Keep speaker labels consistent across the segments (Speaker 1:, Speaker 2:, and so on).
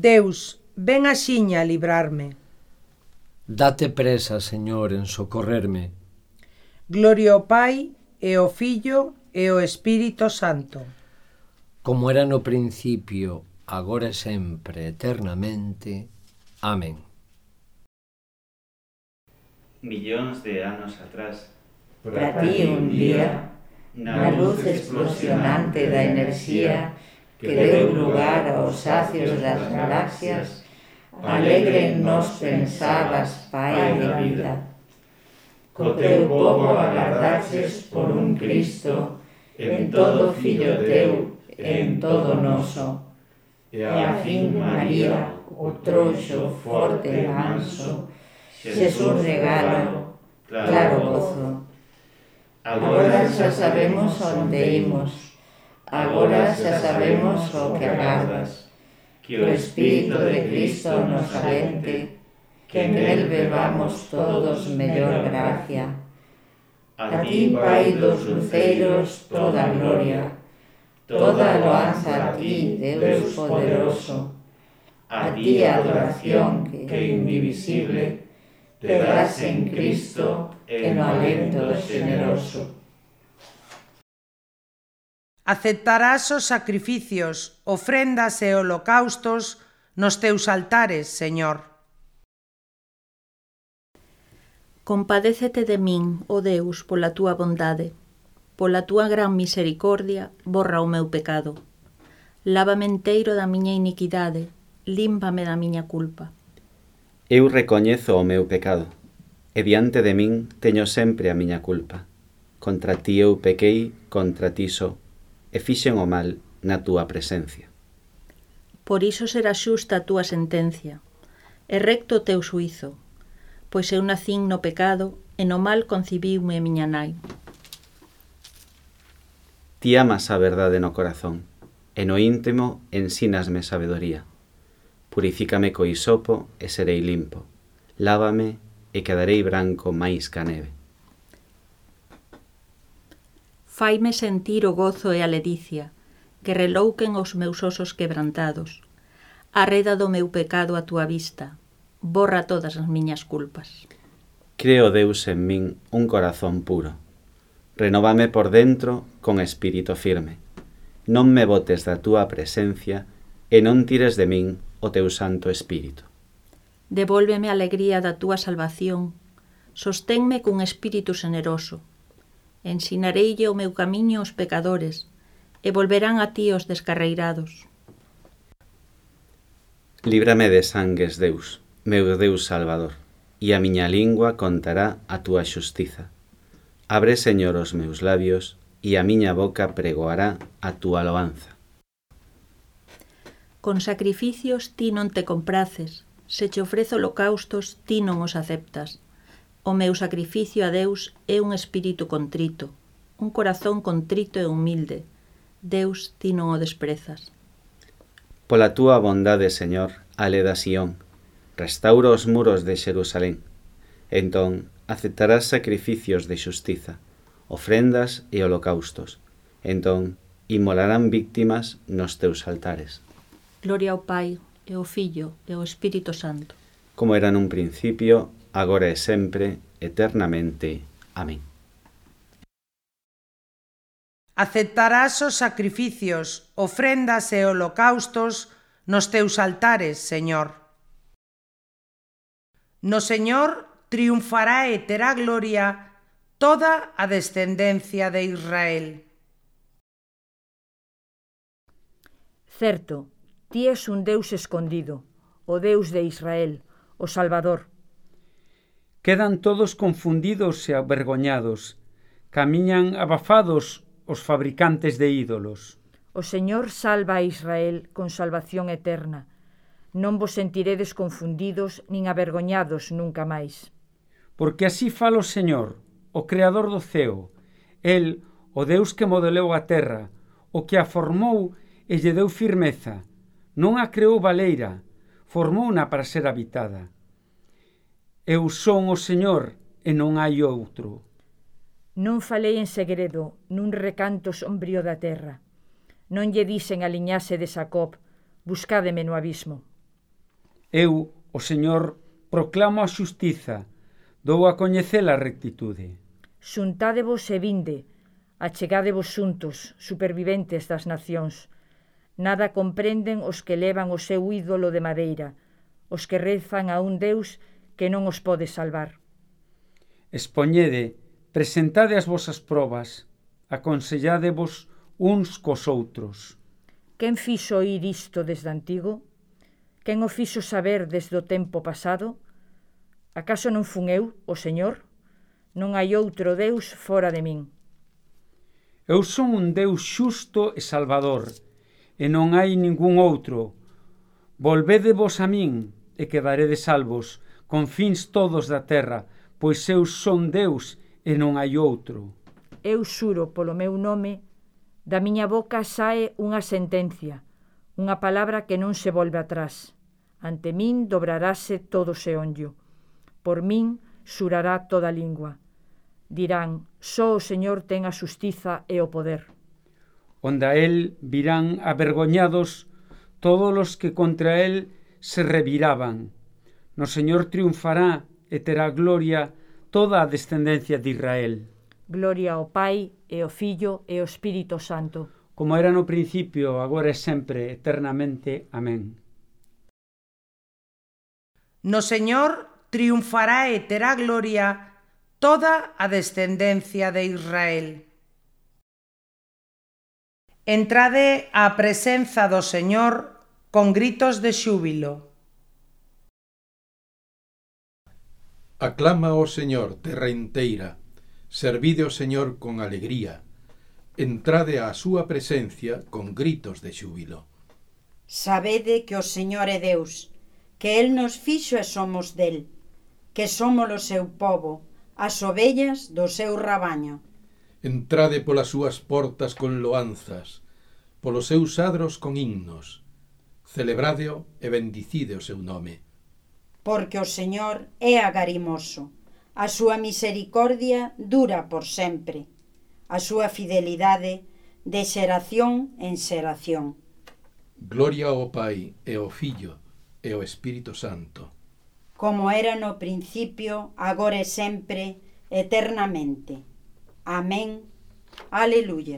Speaker 1: Deus, ven axiña a librarme.
Speaker 2: Date presa, Señor, en socorrerme.
Speaker 1: Gloria ao Pai, e ao Filho, e ao Espírito Santo.
Speaker 2: Como era no principio, agora e sempre, eternamente. Amén.
Speaker 3: Millóns de anos atrás,
Speaker 4: para ti un día, na luz explosionante da enerxía que deu lugar aos sacios das galaxias, alegre en nos pensabas, Pai de vida. Co teu povo agardaches por un Cristo, en todo fillo teu, en todo noso. E a fin María, o trouxo forte e manso, Xesús regalo, claro gozo. Agora xa sabemos onde imos, agora xa sabemos o que agardas, que o Espírito de Cristo nos alente, que en él bebamos todos mellor gracia. A ti, Pai dos luceiros, toda gloria, toda loanza a ti, Deus poderoso, a ti adoración que indivisible te das en Cristo e no alento xeneroso.
Speaker 1: Aceptarás os sacrificios, ofrendas e holocaustos nos teus altares, Señor.
Speaker 5: Compadécete de min, ó Deus, pola túa bondade. Pola túa gran misericordia, borra o meu pecado. Lávame enteiro da miña iniquidade, límpame da miña culpa.
Speaker 3: Eu recoñezo o meu pecado, e diante de min teño sempre a miña culpa. Contra ti eu pequei, contra ti só, e fixen o mal na túa presencia.
Speaker 5: Por iso será xusta a túa sentencia, e recto o teu xuízo, pois eu nacín no pecado e no mal concibiume miña nai.
Speaker 3: Ti amas a verdade no corazón, e no íntimo ensínasme sabedoría. Purifícame co hisopo e serei limpo. Lávame e quedarei branco máis ca neve.
Speaker 5: Faime sentir o gozo e a ledicia, que relouquen os meus osos quebrantados. Arreda do meu pecado a túa vista, borra todas as miñas culpas.
Speaker 3: Creo, Deus, en min un corazón puro. Renóvame por dentro con espírito firme. Non me botes da túa presencia e non tires de min o teu Santo Espírito.
Speaker 5: Devólveme a alegría da túa salvación, sosténme cun espírito xeneroso. Ensinareille o meu camiño aos pecadores, e volverán a ti os descarreirados.
Speaker 3: Líbrame de sangues, Deus, meu Deus Salvador, e a miña lingua contará a túa xustiza. Abre, Señor, os meus labios, e a miña boca pregoará a túa loanza.
Speaker 5: Con sacrificios ti non te compraces, se che ofrezo holocaustos ti non os aceptas. O meu sacrificio a Deus é un espírito contrito, un corazón contrito e humilde. Deus, ti non o desprezas.
Speaker 3: Pola túa bondade, Señor, aleda Sión, restaura os muros de Xerusalén. Entón, aceptarás sacrificios de xustiza, ofrendas e holocaustos. Entón, inmolarán víctimas nos teus altares.
Speaker 5: Gloria ao Pai, e ao Fillo, e ao Espírito Santo.
Speaker 3: Como era nun principio, agora e sempre, eternamente. Amén.
Speaker 1: Aceptarás os sacrificios, ofrendas e holocaustos nos teus altares, Señor. No Señor triunfará e terá gloria toda a descendencia de Israel.
Speaker 6: Certo, ti és un Deus escondido, o Deus de Israel, o Salvador.
Speaker 7: Quedan todos confundidos e avergoñados, camiñan abafados os fabricantes de ídolos.
Speaker 6: O Señor salva a Israel con salvación eterna. Non vos sentiredes confundidos nin avergoñados nunca máis.
Speaker 7: Porque así fala o Señor, o Creador do ceo, el, o Deus que modelou a terra, o que a formou e lle deu firmeza. Non a creou baleira, formouna para ser habitada. Eu son o Señor e non hai outro.
Speaker 6: Non falei en segredo nun recanto sombrío da terra. Non lle dixen a liñaxe de Xacob, buscádeme no abismo.
Speaker 7: Eu, o Señor, proclamo a xustiza, dou a coñecer a rectitude.
Speaker 6: Xuntádevos e vinde, achegádevos xuntos, superviventes das nacións. Nada comprenden os que levan o seu ídolo de madeira, os que rezan a un Deus que non os pode salvar.
Speaker 7: Expoñede, presentade as vosas probas, aconselládevos uns cos outros.
Speaker 6: Quen fixo oír isto desde antigo? Quen o fixo saber desde o tempo pasado? Acaso non fun eu, o Señor? Non hai outro Deus fora de min.
Speaker 7: Eu son un Deus xusto e salvador, e non hai ningún outro. Volvédevos a min, e quedaredes salvos, con fins todos da terra, pois eu son Deus e non hai outro.
Speaker 6: Eu xuro polo meu nome, da miña boca sae unha sentencia, unha palabra que non se volve atrás. Ante min dobrarase todo se onllo. Por min xurará toda lingua. Dirán, só o Señor ten a xustiza e o poder.
Speaker 7: Onde a él virán avergoñados todos os que contra él se reviraban. No Señor triunfará e terá gloria toda a descendencia de Israel.
Speaker 6: Gloria ao Pai, e ao Fillo, e ao Espírito Santo.
Speaker 7: Como era no principio, agora e sempre, eternamente. Amén.
Speaker 1: No Señor triunfará e terá gloria toda a descendencia de Israel. Entrade á presenza do Señor con gritos de xúbilo.
Speaker 8: Aclama ao Señor, terra inteira, servide ao Señor con alegría, entrade á súa presencia con gritos de xúbilo.
Speaker 9: Sabede que o Señor é Deus, que El nos fixo e somos del, que somos o seu povo, as ovellas do seu rabaño.
Speaker 8: Entrade polas súas portas con loanzas, polos seus adros con himnos, celebrádeo e bendicide o seu nome.
Speaker 9: Porque o Señor é agarimoso, a súa misericordia dura por sempre, a súa fidelidade de xeración en xeración.
Speaker 8: Gloria ao Pai e ao Fillo e ao Espírito Santo.
Speaker 9: Como era no principio, agora e sempre, eternamente. Amén. Aleluya.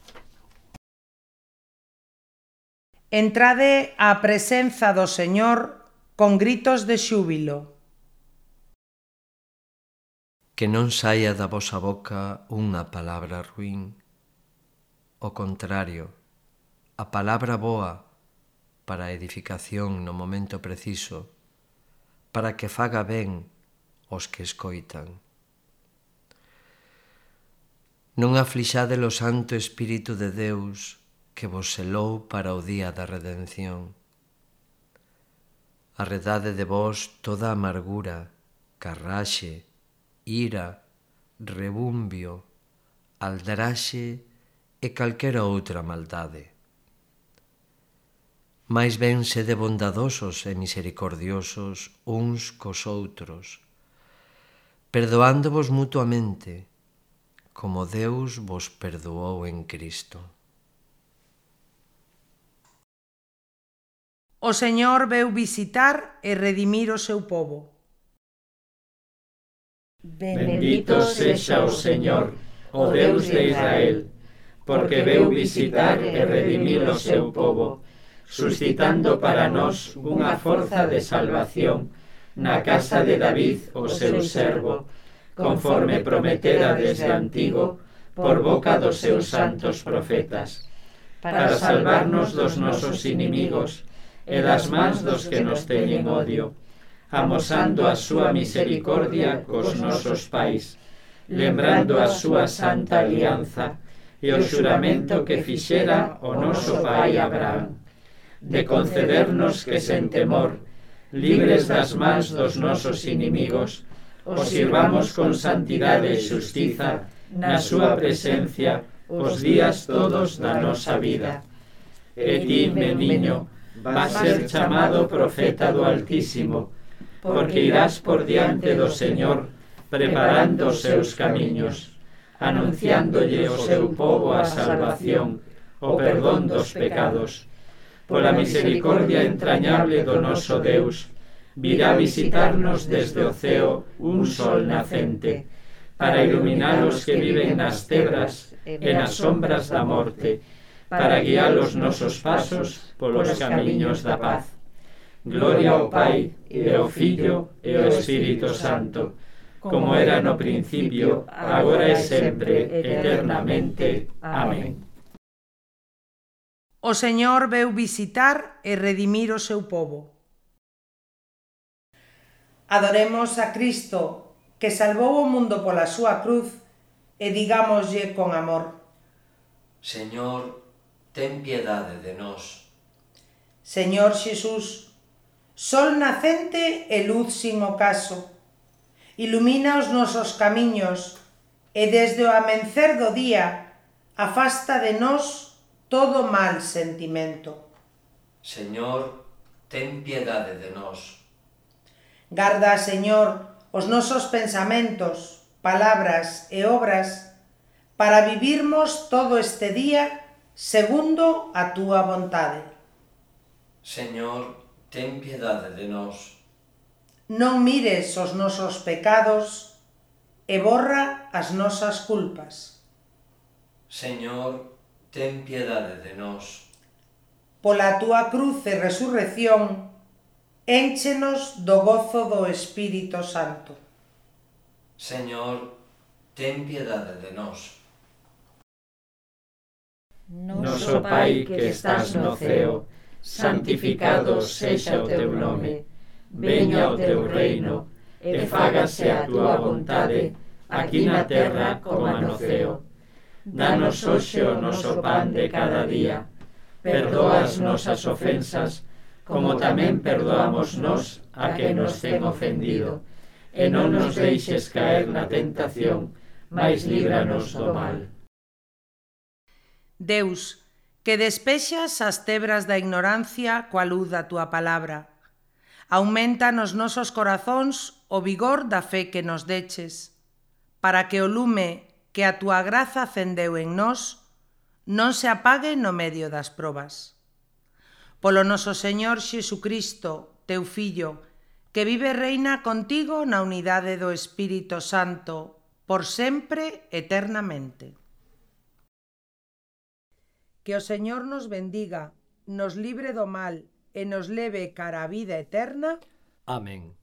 Speaker 1: Entrade á presenza do Señor con gritos de xúbilo.
Speaker 2: Que non saia da vosa boca unha palabra ruín. O contrario, a palabra boa para a edificación no momento preciso, para que faga ben os que escoitan. Non aflixade o Santo Espírito de Deus que vos selou para o día da redención. Arredade de vos toda amargura, carraxe, ira, rebumbio, aldraxe e calquera outra maldade. Mais ben sede bondadosos e misericordiosos uns cos outros, perdoándovos mutuamente, como Deus vos perdoou en Cristo.
Speaker 1: O Señor veu visitar e redimir o seu povo.
Speaker 10: Bendito sexa o Señor, o Deus de Israel, porque veu visitar e redimir o seu povo, suscitando para nós unha forza de salvación na casa de David, o seu servo, conforme prometera desde antigo por boca dos seus santos profetas, para salvarnos dos nosos inimigos e das mans dos que nos teñen odio, amosando a súa misericordia cos nosos pais, lembrando a súa santa alianza e o xuramento que fixera o noso pai Abraham, de concedernos que sen temor, libres das mans dos nosos inimigos, os sirvamos con santidade e xustiza na súa presencia os días todos da nosa vida. E ti, meniño, vas ser chamado profeta do Altísimo, porque irás por diante do Señor, preparando os seus camiños, anunciándolle ao seu povo a salvación, o perdón dos pecados, pola misericordia entrañable do noso Deus, virá visitarnos desde o ceo un sol nacente, para iluminar os que viven nas tebras e nas sombras da morte, para guiar os nosos pasos polos camiños da paz. Gloria ao Pai, e ao Filho, e ao Espírito Santo, como era no principio, agora e sempre, eternamente. Amén.
Speaker 1: O Señor veu visitar e redimir o seu pobo. Adoremos a Cristo, que salvou o mundo pola súa cruz, e digámoslle con amor:
Speaker 2: Señor, ten piedade de nós.
Speaker 1: Señor Xesús, sol nacente e luz sin ocaso, ilumina os nosos camiños e desde o amencer do día afasta de nós todo mal sentimento.
Speaker 2: Señor, ten piedade de nós.
Speaker 1: Garda, Señor, os nosos pensamentos, palabras e obras para vivirmos todo este día segundo a túa vontade.
Speaker 2: Señor, ten piedade de nós.
Speaker 1: Non mires os nosos pecados e borra as nosas culpas.
Speaker 2: Señor, ten piedade de nós.
Speaker 1: Pola túa cruz e resurrección, énchenos do gozo do Espírito Santo.
Speaker 2: Señor, ten piedade de nós.
Speaker 10: Noso Pai que estás no ceo, santificado sexa o teu nome. Veña o teu reino, e fágase a túa vontade, aquí na terra como no ceo. Danos hoxe o noso pan de cada día. Perdoa as nosas ofensas, como tamén perdoamos nós a que nos ten ofendido. E non nos deixes caer na tentación, mais líbranos do mal.
Speaker 1: Deus, que despexas as tebras da ignorancia coa luz da túa palabra, aumenta nos nosos corazóns o vigor da fe que nos deches, para que o lume que a túa graza acendeu en nós non se apague no medio das probas. Polo noso Señor Xesucristo, teu Fillo, que vive e reina contigo na unidade do Espírito Santo, por sempre, eternamente. Que o Señor nos bendiga, nos libre do mal e nos leve cara a vida eterna.
Speaker 2: Amén.